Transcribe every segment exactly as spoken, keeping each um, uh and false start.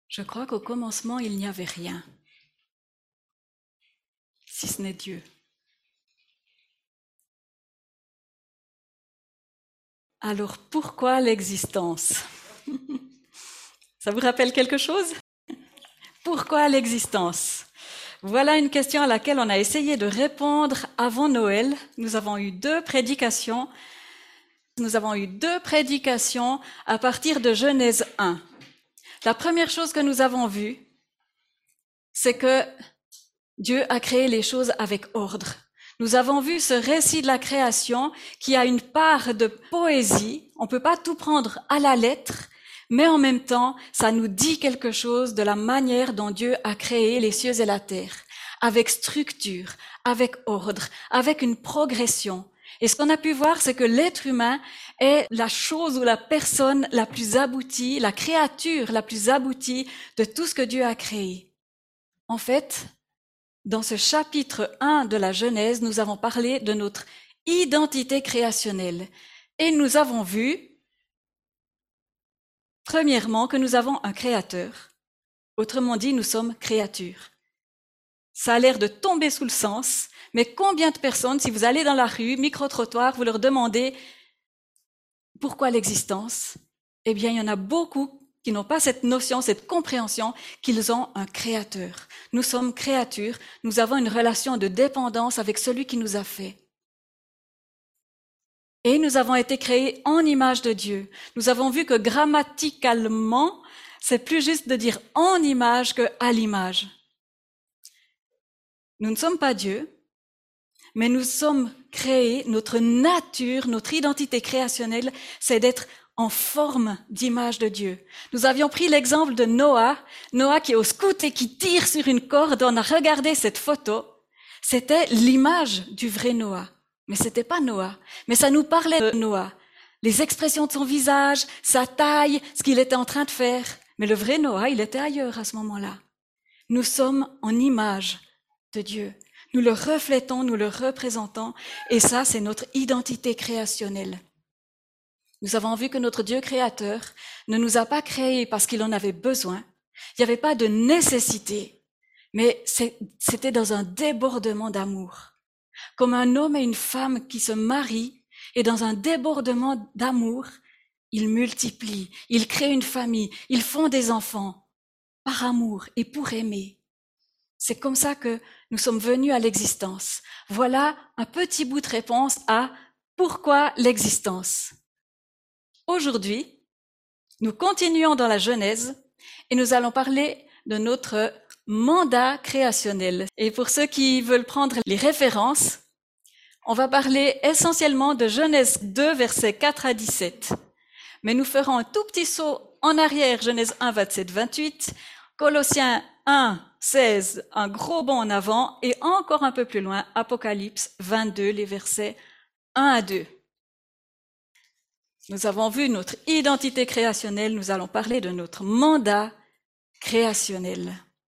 Je crois qu'au commencement, il n'y avait rien, si ce n'est Dieu. Alors pourquoi l'existence? Ça vous rappelle quelque chose? Pourquoi l'existence? Voilà une question à laquelle on a essayé de répondre avant Noël. Nous avons eu deux prédications. Nous avons eu deux prédications à partir de Genèse un. La première chose que nous avons vue, c'est que Dieu a créé les choses avec ordre. Nous avons vu ce récit de la création qui a une part de poésie. On ne peut pas tout prendre à la lettre, mais en même temps, ça nous dit quelque chose de la manière dont Dieu a créé les cieux et la terre, avec structure, avec ordre, avec une progression. Et ce qu'on a pu voir, c'est que l'être humain est la chose ou la personne la plus aboutie, la créature la plus aboutie de tout ce que Dieu a créé. En fait, dans ce chapitre un de la Genèse, nous avons parlé de notre identité créationnelle. Et nous avons vu, premièrement, que nous avons un créateur. Autrement dit, nous sommes créatures. Ça a l'air de tomber sous le sens, mais combien de personnes, si vous allez dans la rue, micro-trottoir, vous leur demandez pourquoi l'existence? Eh bien, il y en a beaucoup qui n'ont pas cette notion, cette compréhension qu'ils ont un créateur. Nous sommes créatures, nous avons une relation de dépendance avec celui qui nous a fait. Et nous avons été créés en image de Dieu. Nous avons vu que grammaticalement, c'est plus juste de dire en image que à l'image. Nous ne sommes pas Dieu, mais nous sommes créés, notre nature, notre identité créationnelle, c'est d'être en forme d'image de Dieu. Nous avions pris l'exemple de Noah, Noah qui est au scout et qui tire sur une corde. On a regardé cette photo. C'était l'image du vrai Noah. Mais c'était pas Noah. Mais ça nous parlait de Noah. Les expressions de son visage, sa taille, ce qu'il était en train de faire. Mais le vrai Noah, il était ailleurs à ce moment-là. Nous sommes en image de Dieu. Nous le reflétons, nous le représentons. Et ça, c'est notre identité créationnelle. Nous avons vu que notre Dieu créateur ne nous a pas créés parce qu'il en avait besoin. Il n'y avait pas de nécessité, mais c'était dans un débordement d'amour. Comme un homme et une femme qui se marient, et dans un débordement d'amour, ils multiplient, ils créent une famille, ils font des enfants par amour et pour aimer. C'est comme ça que nous sommes venus à l'existence. Voilà un petit bout de réponse à pourquoi l'existence. Aujourd'hui, nous continuons dans la Genèse et nous allons parler de notre mandat créationnel. Et pour ceux qui veulent prendre les références, on va parler essentiellement de Genèse deux, versets quatre à dix-sept. Mais nous ferons un tout petit saut en arrière, Genèse un, vingt-sept, vingt-huit, Colossiens un, seize, un gros bond en avant, et encore un peu plus loin, Apocalypse vingt-deux, les versets un à deux. Nous avons vu notre identité créationnelle, nous allons parler de notre mandat créationnel.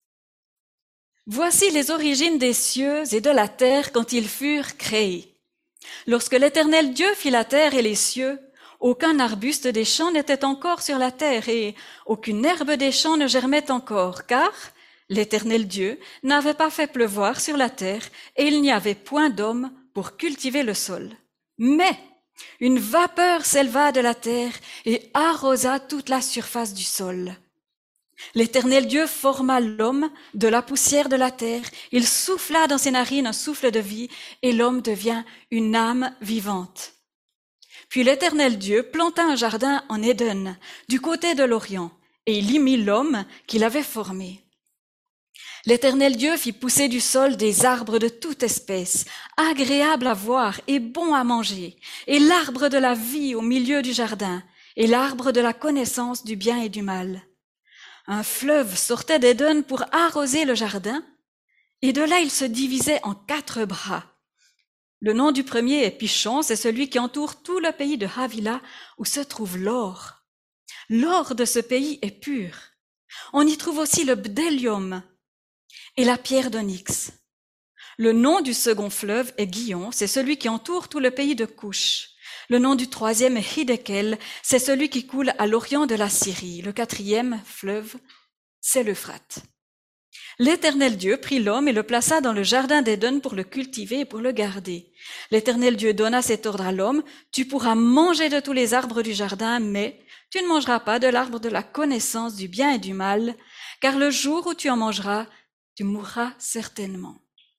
Voici les origines des cieux et de la terre quand ils furent créés. Lorsque l'Éternel Dieu fit la terre et les cieux, aucun arbuste des champs n'était encore sur la terre et aucune herbe des champs ne germait encore, car l'Éternel Dieu n'avait pas fait pleuvoir sur la terre et il n'y avait point d'homme pour cultiver le sol. Mais une vapeur s'éleva de la terre et arrosa toute la surface du sol. L'Éternel Dieu forma l'homme de la poussière de la terre. Il souffla dans ses narines un souffle de vie et l'homme devient une âme vivante. Puis l'Éternel Dieu planta un jardin en Éden, du côté de l'Orient, et il y mit l'homme qu'il avait formé. L'Éternel Dieu fit pousser du sol des arbres de toute espèce, agréables à voir et bons à manger, et l'arbre de la vie au milieu du jardin, et l'arbre de la connaissance du bien et du mal. Un fleuve sortait d'Éden pour arroser le jardin, et de là il se divisait en quatre bras. Le nom du premier est Pishon, c'est celui qui entoure tout le pays de Havila, où se trouve l'or. L'or de ce pays est pur. On y trouve aussi le bdellium et la pierre d'onyx. Le nom du second fleuve est Gihon, c'est celui qui entoure tout le pays de Couche. Le nom du troisième est Hiddekel, c'est celui qui coule à l'orient de la Syrie. Le quatrième fleuve c'est l'Euphrate. L'Éternel Dieu prit l'homme et le plaça dans le jardin d'Éden pour le cultiver et pour le garder. L'Éternel Dieu donna cet ordre à l'homme, tu pourras manger de tous les arbres du jardin, mais tu ne mangeras pas de l'arbre de la connaissance du bien et du mal, car le jour où tu en mangeras, tu mourras certainement.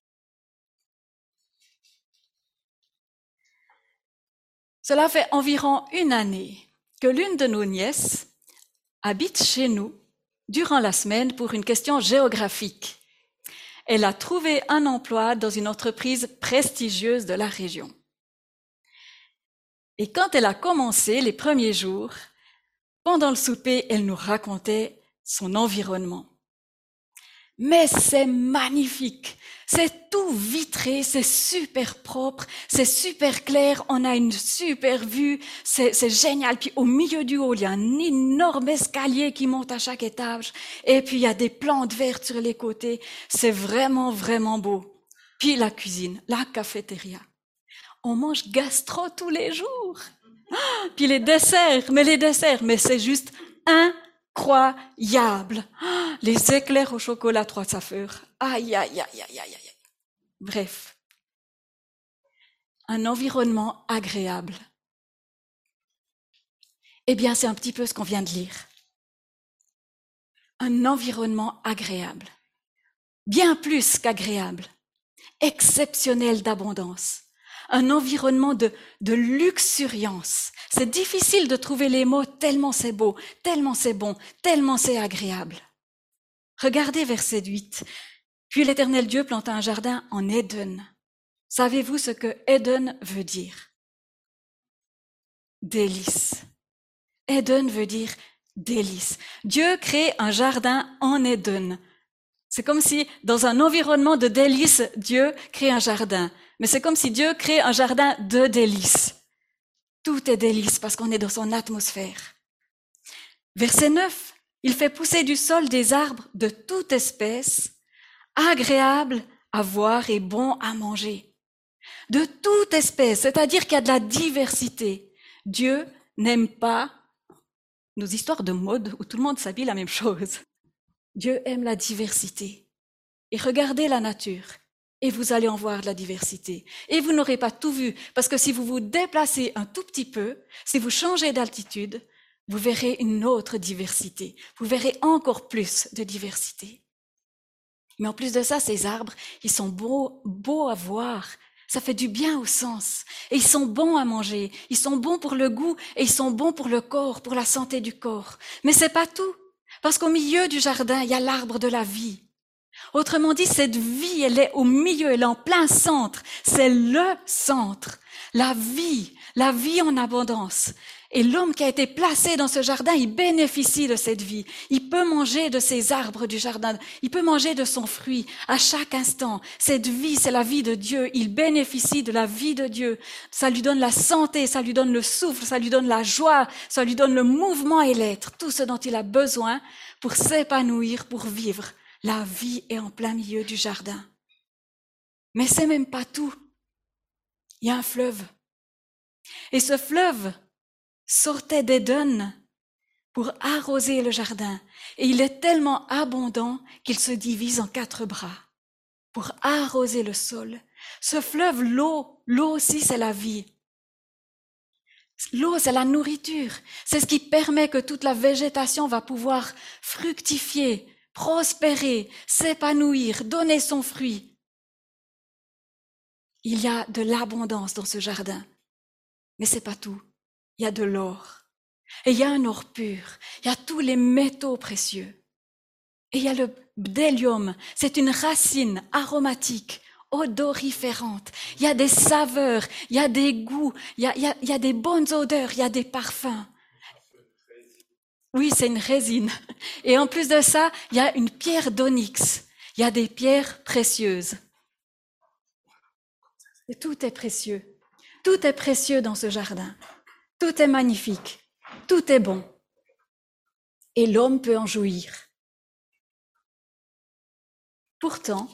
Cela fait environ une année que l'une de nos nièces habite chez nous durant la semaine pour une question géographique. Elle a trouvé un emploi dans une entreprise prestigieuse de la région. Et quand elle a commencé les premiers jours, pendant le souper, elle nous racontait son environnement. Mais c'est magnifique, c'est tout vitré, c'est super propre, c'est super clair, on a une super vue, c'est, c'est génial. Puis au milieu du hall, il y a un énorme escalier qui monte à chaque étage, et puis il y a des plantes vertes sur les côtés, c'est vraiment, vraiment beau. Puis la cuisine, la cafétéria, on mange gastro tous les jours. Ah, puis les desserts, mais les desserts, mais c'est juste un incroyable. Ah, les éclairs au chocolat trois saveurs. Aïe, aïe, aïe, aïe, aïe, aïe. Bref. Un environnement agréable. Eh bien, c'est un petit peu ce qu'on vient de lire. Un environnement agréable. Bien plus qu'agréable. Exceptionnel d'abondance. Un environnement de, de luxuriance. C'est difficile de trouver les mots tellement c'est beau, tellement c'est bon, tellement c'est agréable. Regardez verset huit. Puis l'Éternel Dieu planta un jardin en Éden. Savez-vous ce que Éden veut dire? Délice. Éden veut dire délice. Dieu crée un jardin en Éden. C'est comme si dans un environnement de délices, Dieu crée un jardin. Mais c'est comme si Dieu crée un jardin de délices. Tout est délice parce qu'on est dans son atmosphère. Verset neuf. Il fait pousser du sol des arbres de toute espèce, agréables à voir et bons à manger. De toute espèce, c'est-à-dire qu'il y a de la diversité. Dieu n'aime pas nos histoires de mode où tout le monde s'habille la même chose. Dieu aime la diversité. Et regardez la nature. Et vous allez en voir de la diversité. Et vous n'aurez pas tout vu, parce que si vous vous déplacez un tout petit peu, si vous changez d'altitude, vous verrez une autre diversité. Vous verrez encore plus de diversité. Mais en plus de ça, ces arbres, ils sont beaux, beaux à voir. Ça fait du bien au sens. Et ils sont bons à manger. Ils sont bons pour le goût et ils sont bons pour le corps, pour la santé du corps. Mais c'est pas tout. Parce qu'au milieu du jardin, il y a l'arbre de la vie. Autrement dit, cette vie, elle est au milieu, elle est en plein centre. C'est le centre. La vie, la vie en abondance. Et l'homme qui a été placé dans ce jardin, il bénéficie de cette vie. Il peut manger de ces arbres du jardin. Il peut manger de son fruit à chaque instant. Cette vie, c'est la vie de Dieu. Il bénéficie de la vie de Dieu. Ça lui donne la santé, ça lui donne le souffle, ça lui donne la joie, ça lui donne le mouvement et l'être. Tout ce dont il a besoin pour s'épanouir, pour vivre. La vie est en plein milieu du jardin. Mais c'est même pas tout. Il y a un fleuve. Et ce fleuve sortait d'Éden pour arroser le jardin. Et il est tellement abondant qu'il se divise en quatre bras pour arroser le sol. Ce fleuve, l'eau, l'eau aussi c'est la vie. L'eau, c'est la nourriture. C'est ce qui permet que toute la végétation va pouvoir fructifier, prospérer, s'épanouir, donner son fruit. Il y a de l'abondance dans ce jardin. Mais c'est pas tout. Il y a de l'or. Et il y a un or pur. Il y a tous les métaux précieux. Et il y a le bdellium. C'est une racine aromatique, odoriférante. Il y a des saveurs, il y a des goûts, il y a, il y a, il y a des bonnes odeurs, il y a des parfums. Oui, c'est une résine. Et en plus de ça, il y a une pierre d'onyx. Il y a des pierres précieuses. Et tout est précieux. Tout est précieux dans ce jardin. Tout est magnifique. Tout est bon. Et l'homme peut en jouir. Pourtant,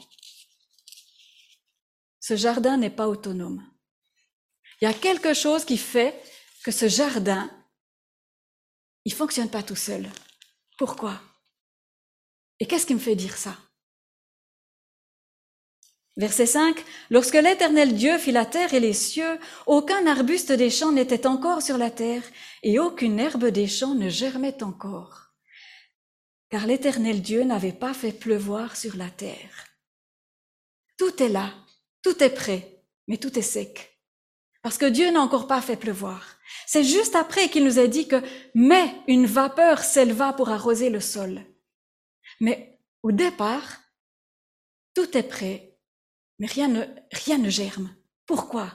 ce jardin n'est pas autonome. Il y a quelque chose qui fait que ce jardin, il ne fonctionne pas tout seul. Pourquoi? Et qu'est-ce qui me fait dire ça? Verset cinq, « Lorsque l'Éternel Dieu fit la terre et les cieux, aucun arbuste des champs n'était encore sur la terre, et aucune herbe des champs ne germait encore. Car l'Éternel Dieu n'avait pas fait pleuvoir sur la terre. » Tout est là, tout est prêt, mais tout est sec. Parce que Dieu n'a encore pas fait pleuvoir. C'est juste après qu'il nous a dit que « mais une vapeur s'éleva pour arroser le sol ». Mais au départ, tout est prêt. Mais rien ne, rien ne germe. Pourquoi?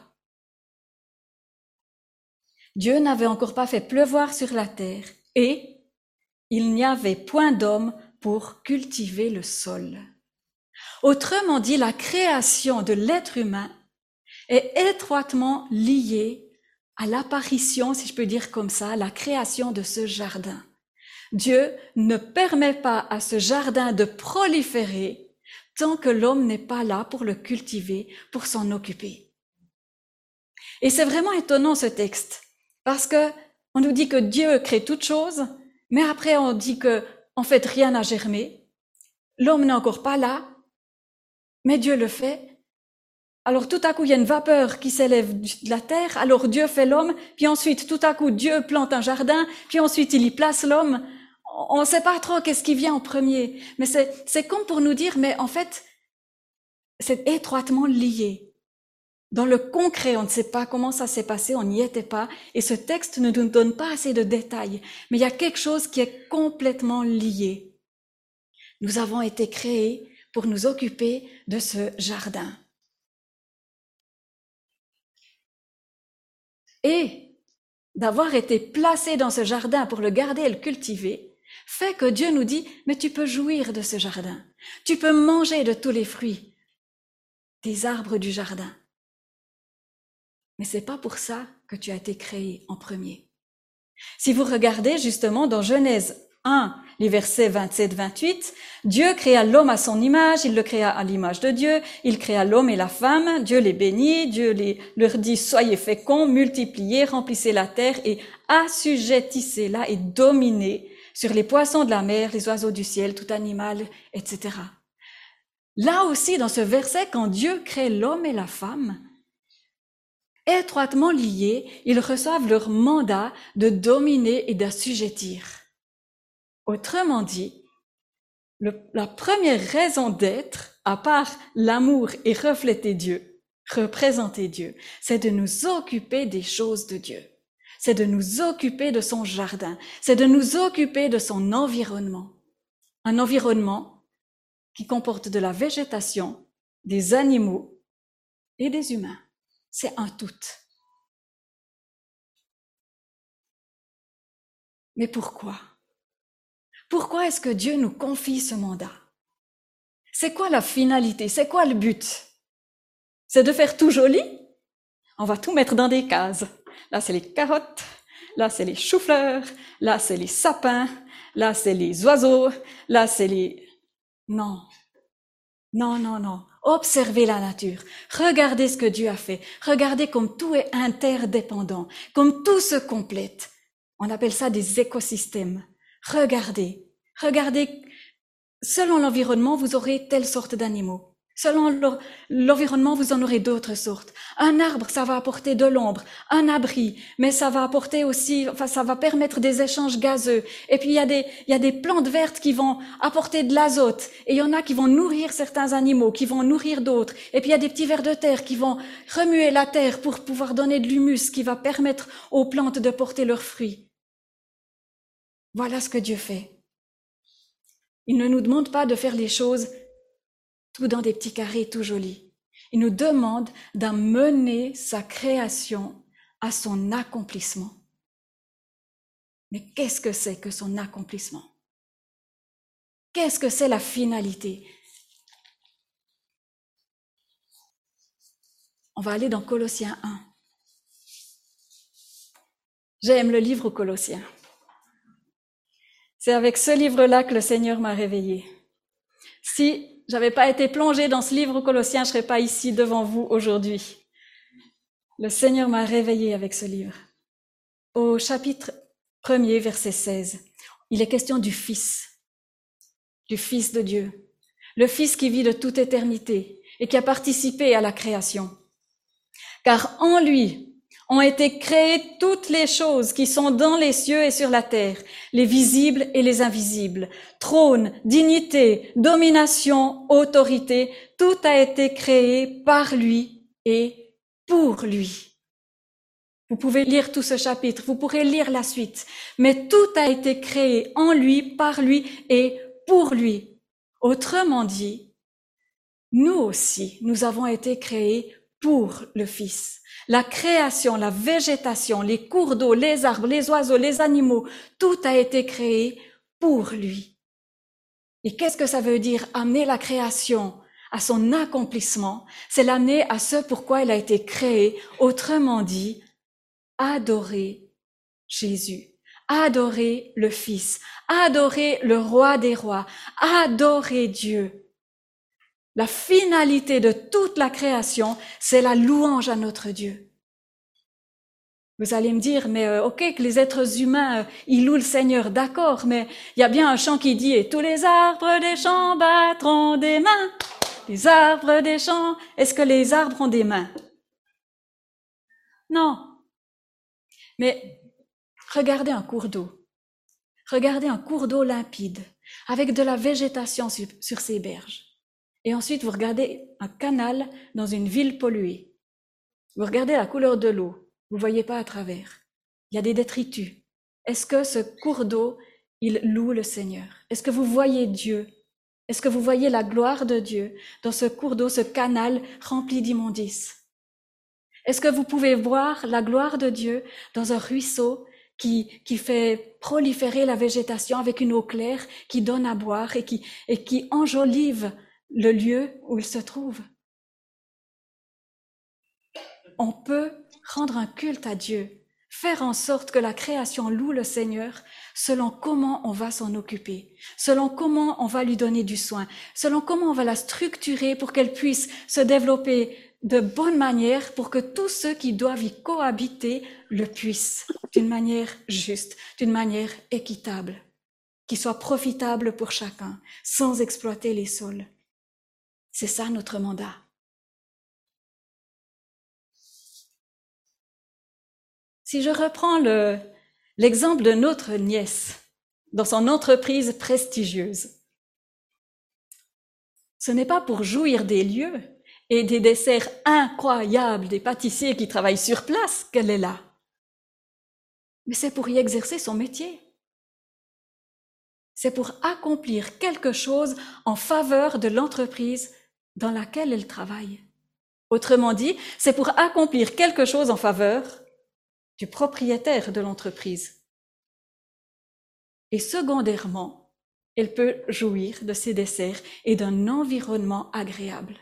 Dieu n'avait encore pas fait pleuvoir sur la terre et il n'y avait point d'homme pour cultiver le sol. Autrement dit, la création de l'être humain est étroitement liée à l'apparition, si je peux dire comme ça, la création de ce jardin. Dieu ne permet pas à ce jardin de proliférer tant que l'homme n'est pas là pour le cultiver, pour s'en occuper. Et c'est vraiment étonnant ce texte, parce que on nous dit que Dieu crée toutes choses, mais après on dit que, en fait, rien n'a germé. L'homme n'est encore pas là, mais Dieu le fait. Alors tout à coup, il y a une vapeur qui s'élève de la terre, alors Dieu fait l'homme, puis ensuite, tout à coup, Dieu plante un jardin, puis ensuite, il y place l'homme. On ne sait pas trop qu'est-ce qui vient en premier, mais c'est, c'est comme pour nous dire, mais en fait, c'est étroitement lié. Dans le concret, on ne sait pas comment ça s'est passé, on n'y était pas, et ce texte ne nous donne pas assez de détails, mais il y a quelque chose qui est complètement lié. Nous avons été créés pour nous occuper de ce jardin. Et d'avoir été placés dans ce jardin pour le garder et le cultiver, fait que Dieu nous dit, mais tu peux jouir de ce jardin. Tu peux manger de tous les fruits des arbres du jardin. Mais c'est pas pour ça que tu as été créé en premier. Si vous regardez justement dans Genèse un, les versets vingt-sept vingt-huit, Dieu créa l'homme à son image, il le créa à l'image de Dieu, il créa l'homme et la femme, Dieu les bénit, Dieu les, leur dit soyez féconds, multipliez, remplissez la terre et assujettissez-la et dominez sur les poissons de la mer, les oiseaux du ciel, tout animal, et cetera. Là aussi, dans ce verset, quand Dieu crée l'homme et la femme, étroitement liés, ils reçoivent leur mandat de dominer et d'assujettir. Autrement dit, le, la première raison d'être, à part l'amour et refléter Dieu, représenter Dieu, c'est de nous occuper des choses de Dieu. C'est de nous occuper de son jardin, c'est de nous occuper de son environnement. Un environnement qui comporte de la végétation, des animaux et des humains. C'est un tout. Mais pourquoi? Pourquoi est-ce que Dieu nous confie ce mandat? C'est quoi la finalité? C'est quoi le but? C'est de faire tout joli? On va tout mettre dans des cases. Là, c'est les carottes. Là, c'est les choux-fleurs. Là, c'est les sapins. Là, c'est les oiseaux. Là, c'est les... Non. Non, non, non. Observez la nature. Regardez ce que Dieu a fait. Regardez comme tout est interdépendant. Comme tout se complète. On appelle ça des écosystèmes. Regardez. Regardez. Selon l'environnement, vous aurez telle sorte d'animaux. Selon l'environnement, vous en aurez d'autres sortes. Un arbre, ça va apporter de l'ombre, un abri, mais ça va apporter aussi, enfin, ça va permettre des échanges gazeux. Et puis, il y a des, il y a des plantes vertes qui vont apporter de l'azote. Et il y en a qui vont nourrir certains animaux, qui vont nourrir d'autres. Et puis, il y a des petits vers de terre qui vont remuer la terre pour pouvoir donner de l'humus, qui va permettre aux plantes de porter leurs fruits. Voilà ce que Dieu fait. Il ne nous demande pas de faire les choses tout dans des petits carrés tout jolis. Il nous demande d'amener sa création à son accomplissement. Mais qu'est-ce que c'est que son accomplissement? Qu'est-ce que c'est la finalité? On va aller dans Colossiens un. J'aime le livre aux Colossiens. C'est avec ce livre-là que le Seigneur m'a réveillée. Si j'avais pas été plongée dans ce livre aux Colossiens, je serais pas ici devant vous aujourd'hui. Le Seigneur m'a réveillée avec ce livre. Au chapitre premier, verset seize, il est question du Fils. du Fils de Dieu, le Fils qui vit de toute éternité et qui a participé à la création. Car en lui ont été créées toutes les choses qui sont dans les cieux et sur la terre, les visibles et les invisibles, trône, dignité, domination, autorité, tout a été créé par lui et pour lui. Vous pouvez lire tout ce chapitre, vous pourrez lire la suite, mais tout a été créé en lui, par lui et pour lui. Autrement dit, nous aussi, nous avons été créés pour le Fils. La création, la végétation, les cours d'eau, les arbres, les oiseaux, les animaux, tout a été créé pour lui. Et qu'est-ce que ça veut dire amener la création à son accomplissement? C'est l'amener à ce pourquoi elle a été créée. Autrement dit, adorer Jésus, adorer le Fils, adorer le Roi des rois, adorer Dieu. La finalité de toute la création, c'est la louange à notre Dieu. Vous allez me dire, mais euh, ok, que les êtres humains, euh, ils louent le Seigneur, d'accord, mais il y a bien un chant qui dit « Et tous les arbres des champs battront des mains ». Les arbres des champs, est-ce que les arbres ont des mains? Non. Mais regardez un cours d'eau. Regardez un cours d'eau limpide, avec de la végétation sur, sur ses berges. Et ensuite, vous regardez un canal dans une ville polluée. Vous regardez la couleur de l'eau. Vous ne voyez pas à travers. Il y a des détritus. Est-ce que ce cours d'eau, il loue le Seigneur? Est-ce que vous voyez Dieu? Est-ce que vous voyez la gloire de Dieu dans ce cours d'eau, ce canal rempli d'immondices? Est-ce que vous pouvez voir la gloire de Dieu dans un ruisseau qui, qui fait proliférer la végétation avec une eau claire qui donne à boire et qui, et qui enjolive le lieu où il se trouve? On peut rendre un culte à Dieu, faire en sorte que la création loue le Seigneur selon comment on va s'en occuper, selon comment on va lui donner du soin, selon comment on va la structurer pour qu'elle puisse se développer de bonne manière pour que tous ceux qui doivent y cohabiter le puissent d'une manière juste, d'une manière équitable, qui soit profitable pour chacun, sans exploiter les sols. C'est ça notre mandat. Si je reprends le, l'exemple de notre nièce dans son entreprise prestigieuse, ce n'est pas pour jouir des lieux et des desserts incroyables des pâtissiers qui travaillent sur place qu'elle est là, mais c'est pour y exercer son métier. C'est pour accomplir quelque chose en faveur de l'entreprise dans laquelle elle travaille. Autrement dit, c'est pour accomplir quelque chose en faveur du propriétaire de l'entreprise. Et secondairement, elle peut jouir de ses desserts et d'un environnement agréable.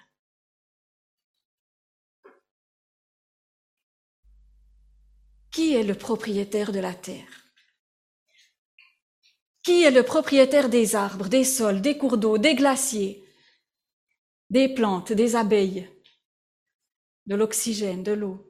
Qui est le propriétaire de la terre? Qui est le propriétaire des arbres, des sols, des cours d'eau, des glaciers, des plantes, des abeilles, de l'oxygène, de l'eau?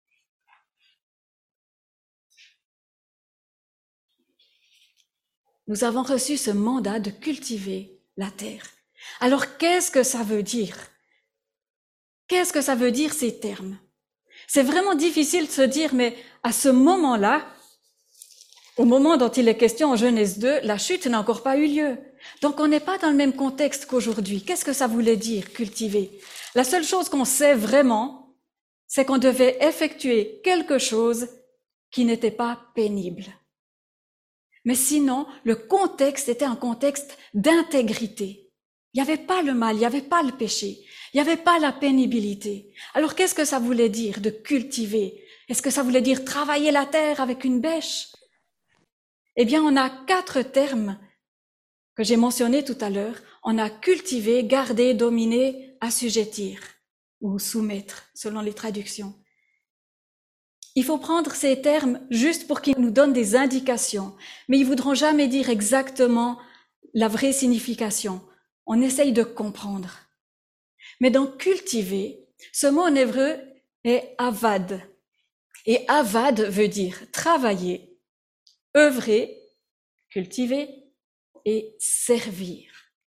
Nous avons reçu ce mandat de cultiver la terre. Alors, qu'est-ce que ça veut dire? Qu'est-ce que ça veut dire ces termes? C'est vraiment difficile de se dire, mais à ce moment-là, au moment dont il est question en Genèse deux, la chute n'a encore pas eu lieu. Donc, on n'est pas dans le même contexte qu'aujourd'hui. Qu'est-ce que ça voulait dire, cultiver? La seule chose qu'on sait vraiment, c'est qu'on devait effectuer quelque chose qui n'était pas pénible. Mais sinon, le contexte était un contexte d'intégrité. Il n'y avait pas le mal, il n'y avait pas le péché, il n'y avait pas la pénibilité. Alors qu'est-ce que ça voulait dire de cultiver? Est-ce que ça voulait dire travailler la terre avec une bêche? Eh bien, on a quatre termes que j'ai mentionnés tout à l'heure. On a cultiver, garder, dominer, assujettir ou soumettre, selon les traductions. Il faut prendre ces termes juste pour qu'ils nous donnent des indications, mais ils ne voudront jamais dire exactement la vraie signification. On essaye de comprendre. Mais dans cultiver, ce mot en hébreu est avad. Et avad veut dire travailler, œuvrer, cultiver et servir.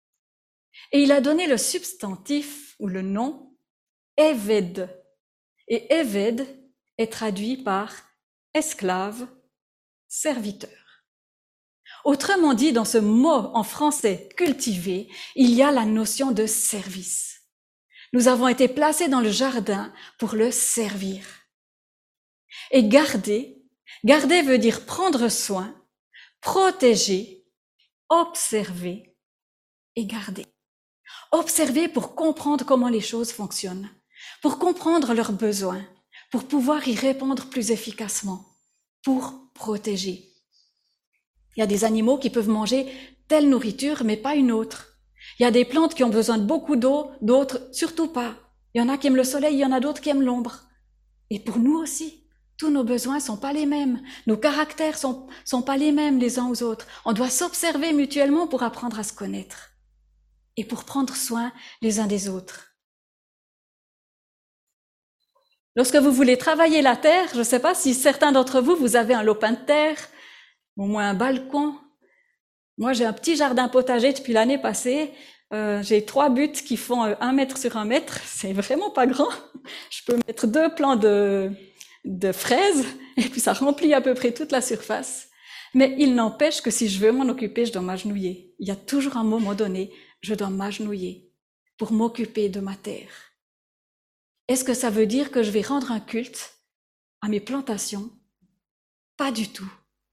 Et il a donné le substantif ou le nom Eved. Et Eved est traduit par esclave, serviteur. Autrement dit, dans ce mot en français cultivé, il y a la notion de service. Nous avons été placés dans le jardin pour le servir. Et garder, garder veut dire prendre soin, protéger, observer et garder. Observer pour comprendre comment les choses fonctionnent, pour comprendre leurs besoins, pour pouvoir y répondre plus efficacement, pour protéger. Il y a des animaux qui peuvent manger telle nourriture, mais pas une autre. Il y a des plantes qui ont besoin de beaucoup d'eau, d'autres surtout pas. Il y en a qui aiment le soleil, il y en a d'autres qui aiment l'ombre. Et pour nous aussi, tous nos besoins sont pas les mêmes. Nos caractères sont, sont pas les mêmes les uns aux autres. On doit s'observer mutuellement pour apprendre à se connaître et pour prendre soin les uns des autres. Lorsque vous voulez travailler la terre, je ne sais pas si certains d'entre vous, vous avez un lopin de terre, au moins un balcon. Moi, j'ai un petit jardin potager depuis l'année passée. Euh, j'ai trois buts qui font un mètre sur un mètre. C'est vraiment pas grand. Je peux mettre deux plants de, de fraises et puis ça remplit à peu près toute la surface. Mais il n'empêche que si je veux m'en occuper, je dois m'agenouiller. Il y a toujours un moment donné, je dois m'agenouiller pour m'occuper de ma terre. Est-ce que ça veut dire que je vais rendre un culte à mes plantations? Pas du tout.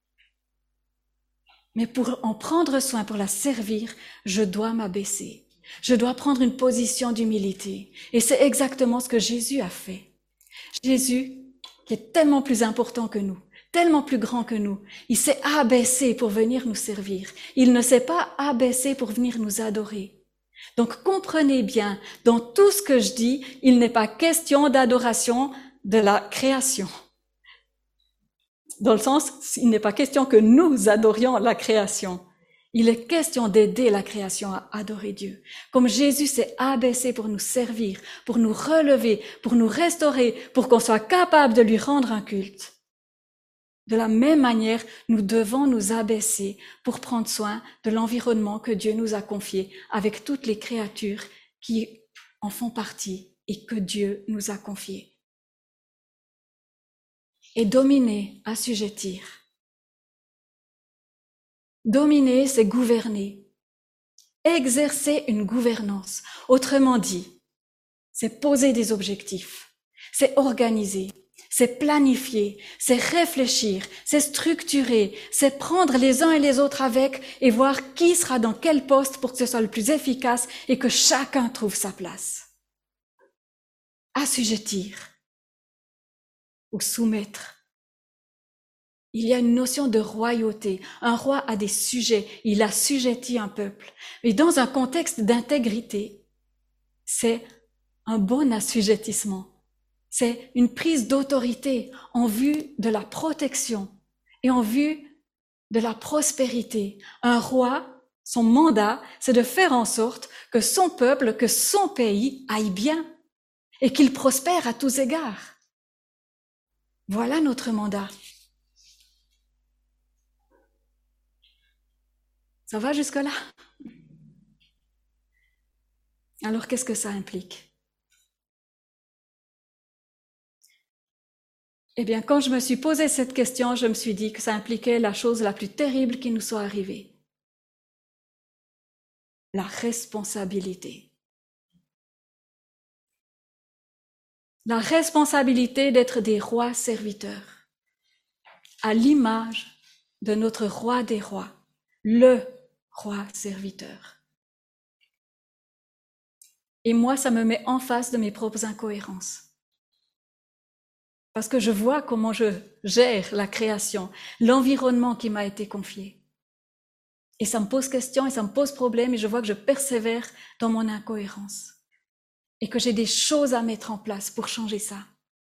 Mais pour en prendre soin, pour la servir, je dois m'abaisser. Je dois prendre une position d'humilité. Et c'est exactement ce que Jésus a fait. Jésus, qui est tellement plus important que nous, tellement plus grand que nous, il s'est abaissé pour venir nous servir. Il ne s'est pas abaissé pour venir nous adorer. Donc comprenez bien, dans tout ce que je dis, il n'est pas question d'adoration de la création. Dans le sens, il n'est pas question que nous adorions la création. Il est question d'aider la création à adorer Dieu. Comme Jésus s'est abaissé pour nous servir, pour nous relever, pour nous restaurer, pour qu'on soit capable de lui rendre un culte. De la même manière, nous devons nous abaisser pour prendre soin de l'environnement que Dieu nous a confié avec toutes les créatures qui en font partie et que Dieu nous a confiées. Et dominer, assujettir. Dominer, c'est gouverner. Exercer une gouvernance. Autrement dit, c'est poser des objectifs, c'est organiser, c'est planifier, c'est réfléchir, c'est structurer, c'est prendre les uns et les autres avec et voir qui sera dans quel poste pour que ce soit le plus efficace et que chacun trouve sa place. Assujettir ou soumettre. Il y a une notion de royauté. Un roi a des sujets, il assujettit un peuple. Mais dans un contexte d'intégrité, c'est un bon assujettissement. C'est une prise d'autorité en vue de la protection et en vue de la prospérité. Un roi, son mandat, c'est de faire en sorte que son peuple, que son pays aille bien et qu'il prospère à tous égards. Voilà notre mandat. Ça va jusque-là? Alors, qu'est-ce que ça implique? Eh bien, quand je me suis posé cette question, je me suis dit que ça impliquait la chose la plus terrible qui nous soit arrivée. La responsabilité. La responsabilité d'être des rois serviteurs, à l'image de notre roi des rois, le roi serviteur. Et moi, ça me met en face de mes propres incohérences. Parce que je vois comment je gère la création, l'environnement qui m'a été confié. Et ça me pose question et ça me pose problème et je vois que je persévère dans mon incohérence. Et que j'ai des choses à mettre en place pour changer ça.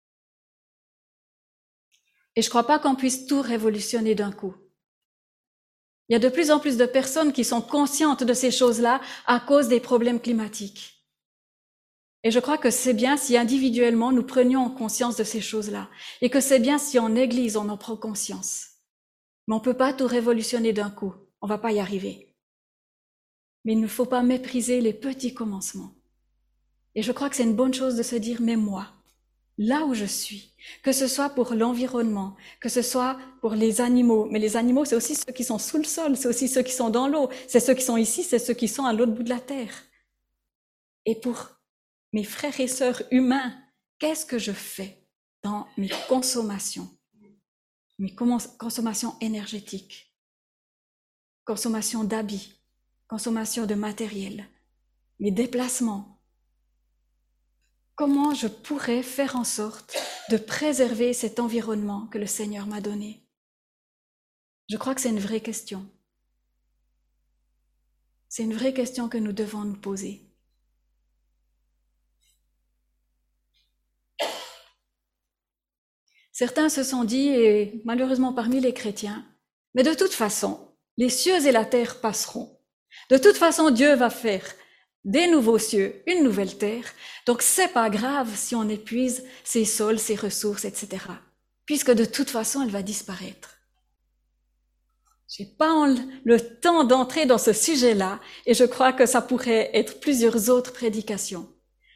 Et je ne crois pas qu'on puisse tout révolutionner d'un coup. Il y a de plus en plus de personnes qui sont conscientes de ces choses-là à cause des problèmes climatiques. Et je crois que c'est bien si individuellement nous prenions conscience de ces choses-là. Et que c'est bien si en Église on en prend conscience. Mais on ne peut pas tout révolutionner d'un coup. On ne va pas y arriver. Mais il ne faut pas mépriser les petits commencements. Et je crois que c'est une bonne chose de se dire, mais moi, là où je suis, que ce soit pour l'environnement, que ce soit pour les animaux, mais les animaux, c'est aussi ceux qui sont sous le sol, c'est aussi ceux qui sont dans l'eau, c'est ceux qui sont ici, c'est ceux qui sont à l'autre bout de la terre. Et pour mes frères et sœurs humains, qu'est-ce que je fais dans mes consommations, mes consommations énergétiques, consommation d'habits, consommation de matériel, mes déplacements? Comment je pourrais faire en sorte de préserver cet environnement que le Seigneur m'a donné? Je crois que c'est une vraie question. C'est une vraie question que nous devons nous poser. Certains se sont dit, et malheureusement parmi les chrétiens, mais de toute façon, les cieux et la terre passeront. De toute façon, Dieu va faire des nouveaux cieux, une nouvelle terre, donc c'est pas grave si on épuise ses sols, ses ressources, et cetera. Puisque de toute façon, elle va disparaître. J'ai pas le temps d'entrer dans ce sujet-là, et je crois que ça pourrait être plusieurs autres prédications.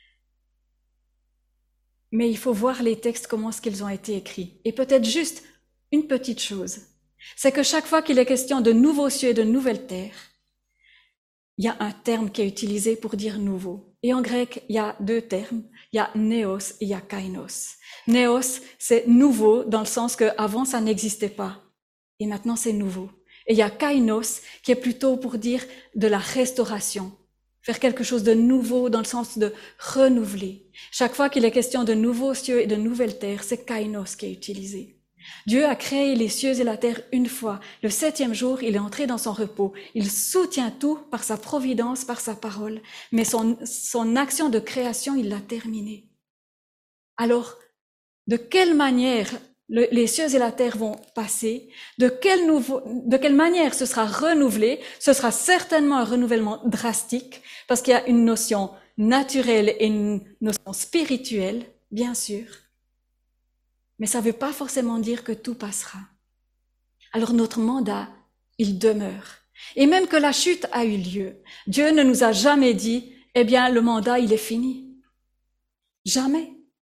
Mais il faut voir les textes, comment est-ce qu'ils ont été écrits. Et peut-être juste une petite chose, c'est que chaque fois qu'il est question de nouveaux cieux et de nouvelles terres, il y a un terme qui est utilisé pour dire nouveau. Et en grec, il y a deux termes. Il y a néos et il y a kainos. Néos, c'est nouveau dans le sens qu'avant, ça n'existait pas. Et maintenant, c'est nouveau. Et il y a kainos qui est plutôt pour dire de la restauration. Faire quelque chose de nouveau dans le sens de renouveler. Chaque fois qu'il est question de nouveaux cieux et de nouvelles terres, c'est kainos qui est utilisé. Dieu a créé les cieux et la terre une fois. Le septième jour, il est entré dans son repos. Il soutient tout par sa providence, par sa parole. Mais son, son action de création, il l'a terminée. Alors, de quelle manière le, les cieux et la terre vont passer? De quelle, nouveau, de quelle manière ce sera renouvelé? Ce sera certainement un renouvellement drastique, parce qu'il y a une notion naturelle et une notion spirituelle, bien sûr. Mais ça ne veut pas forcément dire que tout passera. Alors notre mandat, il demeure. Et même que la chute a eu lieu, Dieu ne nous a jamais dit, eh bien, le mandat, il est fini. Jamais.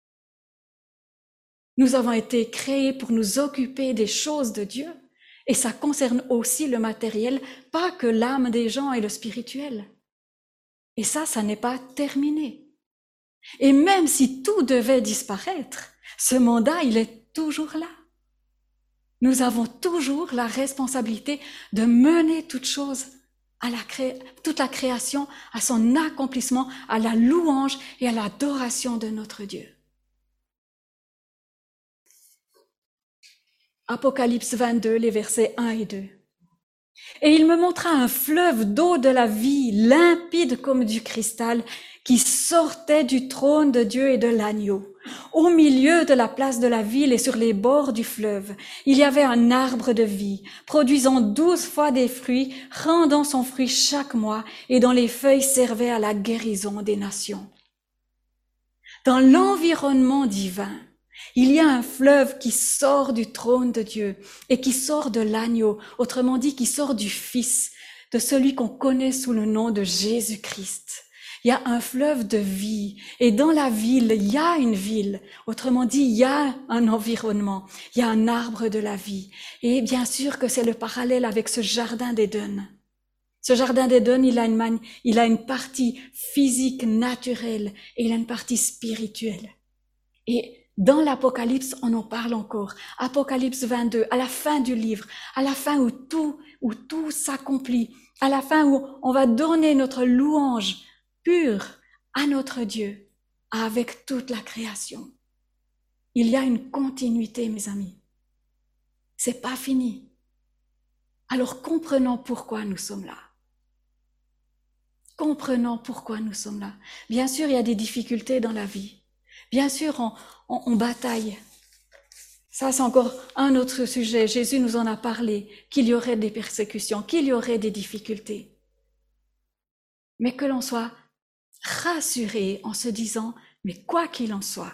Nous avons été créés pour nous occuper des choses de Dieu. Et ça concerne aussi le matériel, pas que l'âme des gens et le spirituel. Et ça, ça n'est pas terminé. Et même si tout devait disparaître, ce mandat, il est toujours là. Nous avons toujours la responsabilité de mener toute chose, à la cré... toute la création, à son accomplissement, à la louange et à l'adoration de notre Dieu. Apocalypse vingt-deux, les versets un et deux. Et il me montra un fleuve d'eau de la vie, limpide comme du cristal, qui sortait du trône de Dieu et de l'agneau. Au milieu de la place de la ville et sur les bords du fleuve, il y avait un arbre de vie, produisant douze fois des fruits, rendant son fruit chaque mois, et dont les feuilles servaient à la guérison des nations. Dans l'environnement divin, il y a un fleuve qui sort du trône de Dieu et qui sort de l'agneau, autrement dit qui sort du Fils, de celui qu'on connaît sous le nom de Jésus-Christ. Il y a un fleuve de vie et dans la ville, il y a une ville, autrement dit, il y a un environnement, il y a un arbre de la vie. Et bien sûr que c'est le parallèle avec ce jardin d'Éden. Ce jardin d'Éden, il a une man... il a une partie physique, naturelle et il a une partie spirituelle. Et dans l'Apocalypse, on en parle encore. Apocalypse vingt-deux, à la fin du livre, à la fin où tout, où tout s'accomplit, à la fin où on va donner notre louange pure à notre Dieu, avec toute la création. Il y a une continuité, mes amis. C'est pas fini. Alors comprenons pourquoi nous sommes là. Comprenons pourquoi nous sommes là. Bien sûr, il y a des difficultés dans la vie. Bien sûr, on, on, on bataille. Ça, c'est encore un autre sujet. Jésus nous en a parlé, qu'il y aurait des persécutions, qu'il y aurait des difficultés. Mais que l'on soit rassuré en se disant, mais quoi qu'il en soit,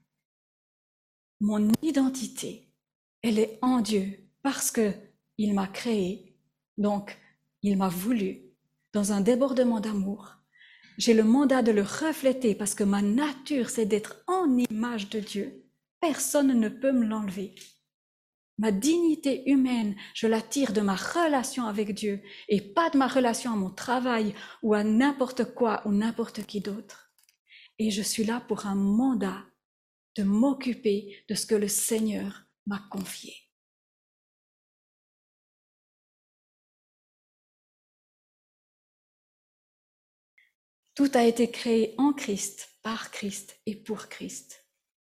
mon identité, elle est en Dieu parce que il m'a créé, donc il m'a voulu, dans un débordement d'amour. J'ai le mandat de le refléter parce que ma nature, c'est d'être en image de Dieu. Personne ne peut me l'enlever. Ma dignité humaine, je la tire de ma relation avec Dieu et pas de ma relation à mon travail ou à n'importe quoi ou n'importe qui d'autre. Et je suis là pour un mandat de m'occuper de ce que le Seigneur m'a confié. Tout a été créé en Christ, par Christ et pour Christ.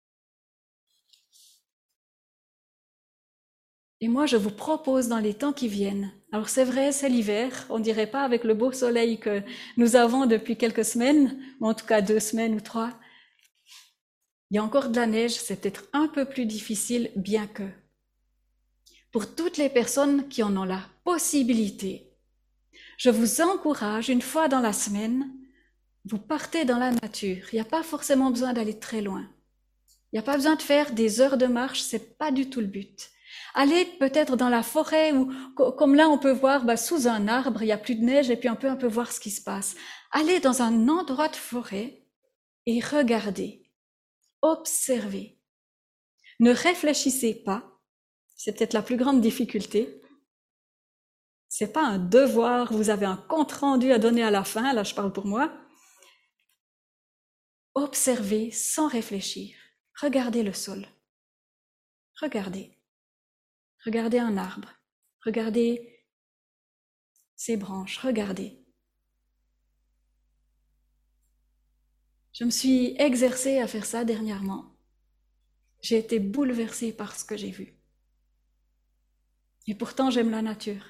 Et moi, je vous propose dans les temps qui viennent, alors c'est vrai, c'est l'hiver, on dirait pas avec le beau soleil que nous avons depuis quelques semaines, ou en tout cas deux semaines ou trois. Il y a encore de la neige, c'est peut-être un peu plus difficile, bien que. Pour toutes les personnes qui en ont la possibilité, je vous encourage, une fois dans la semaine, vous partez dans la nature. Il n'y a pas forcément besoin d'aller très loin. Il n'y a pas besoin de faire des heures de marche, c'est pas du tout le but. Allez peut-être dans la forêt où, comme là on peut voir, bah, sous un arbre, il n'y a plus de neige et puis on peut un peu voir ce qui se passe. Allez dans un endroit de forêt et regardez, observez. Ne réfléchissez pas, c'est peut-être la plus grande difficulté. C'est pas un devoir, vous avez un compte rendu à donner à la fin, là je parle pour moi. Observez sans réfléchir. Regardez le sol. Regardez. Regardez un arbre. Regardez ses branches. Regardez. Je me suis exercée à faire ça dernièrement. J'ai été bouleversée par ce que j'ai vu. Et pourtant, j'aime la nature.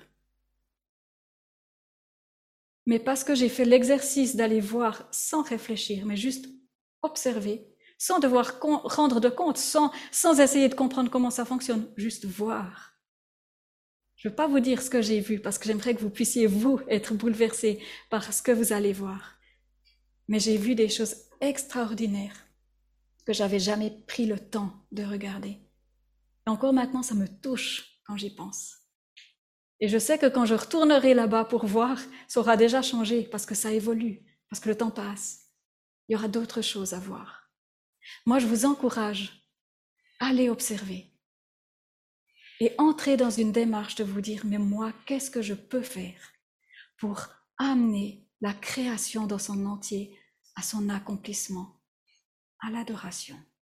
Mais parce que j'ai fait l'exercice d'aller voir sans réfléchir, mais juste observer, sans devoir rendre de compte, sans, sans essayer de comprendre comment ça fonctionne, juste voir. Je ne veux pas vous dire ce que j'ai vu, parce que j'aimerais que vous puissiez, vous, être bouleversés par ce que vous allez voir. Mais j'ai vu des choses extraordinaires que j'avais jamais pris le temps de regarder. Et encore maintenant, ça me touche quand j'y pense. Et je sais que quand je retournerai là-bas pour voir, ça aura déjà changé, parce que ça évolue, parce que le temps passe. Il y aura d'autres choses à voir. Moi, je vous encourage, allez observer et entrez dans une démarche de vous dire, mais moi, qu'est-ce que je peux faire pour amener la création dans son entier à son accomplissement, à l'adoration.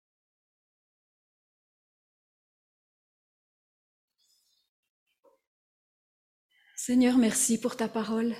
Seigneur, merci pour ta parole.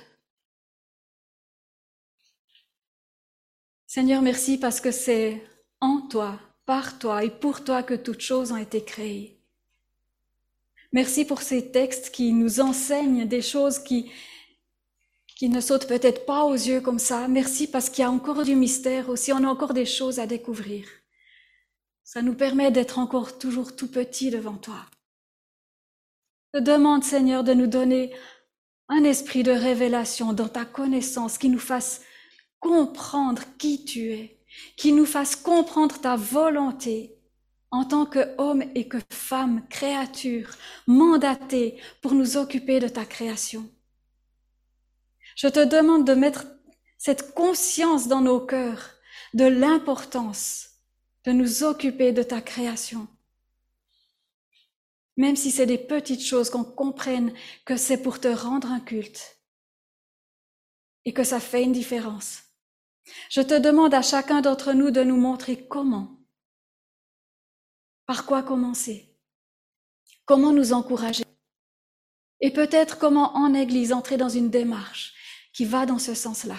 Seigneur, merci parce que c'est en toi, par toi et pour toi que toutes choses ont été créées. Merci pour ces textes qui nous enseignent des choses qui, qui ne sautent peut-être pas aux yeux comme ça. Merci parce qu'il y a encore du mystère aussi, on a encore des choses à découvrir. Ça nous permet d'être encore toujours tout petits devant toi. Je te demande, Seigneur, de nous donner un esprit de révélation dans ta connaissance qui nous fasse comprendre qui tu es, qui nous fasse comprendre ta volonté en tant qu'homme et que femme, créature, mandatée pour nous occuper de ta création. Je te demande de mettre cette conscience dans nos cœurs de l'importance de nous occuper de ta création. Même si c'est des petites choses, qu'on comprenne que c'est pour te rendre un culte et que ça fait une différence. Je te demande à chacun d'entre nous de nous montrer comment, par quoi commencer, comment nous encourager et peut-être comment en Église entrer dans une démarche qui va dans ce sens-là.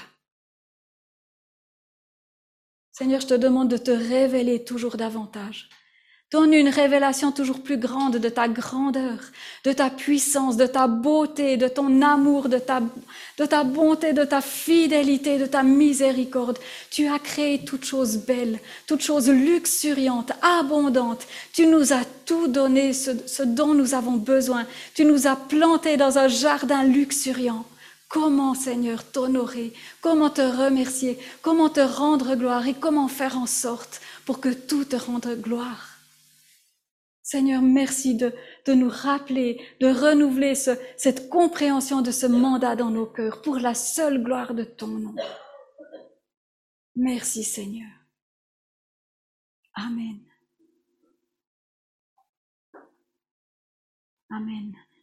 Seigneur, je te demande de te révéler toujours davantage. Donne une révélation toujours plus grande de ta grandeur, de ta puissance, de ta beauté, de ton amour, de ta, de ta bonté, de ta fidélité, de ta miséricorde. Tu as créé toutes choses belles, toutes choses luxuriantes, abondantes. Tu nous as tout donné, ce, ce dont nous avons besoin. Tu nous as plantés dans un jardin luxuriant. Comment, Seigneur, t'honorer, comment te remercier, comment te rendre gloire et comment faire en sorte pour que tout te rende gloire. Seigneur, merci de, de nous rappeler, de renouveler ce, cette compréhension de ce mandat dans nos cœurs pour la seule gloire de ton nom. Merci Seigneur. Amen. Amen.